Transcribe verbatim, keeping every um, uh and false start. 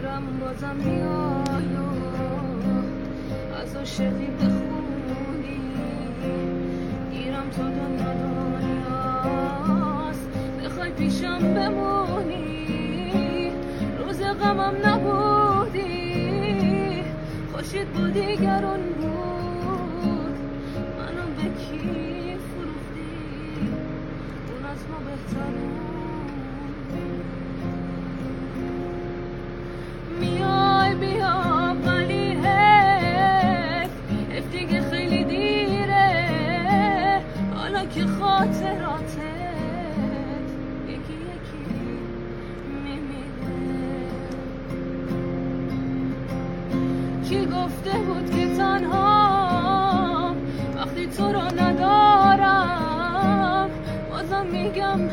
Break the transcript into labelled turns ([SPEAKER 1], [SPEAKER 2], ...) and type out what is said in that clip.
[SPEAKER 1] میرم بازم میای از عاشقی بخونی گیرم تو دنیا دنیاست بخوای پیشم بمونی روز غمم نبودی خوشید بودی گرون بود منو به کی فروختی اون از ما بهترون میای بیا ولی حیف حیف دیگه خیلی دیره حالا که خاطراتت یکی یکی میمیره کی گفته بود که تنها وقتی تو رو ندارم بازم میگم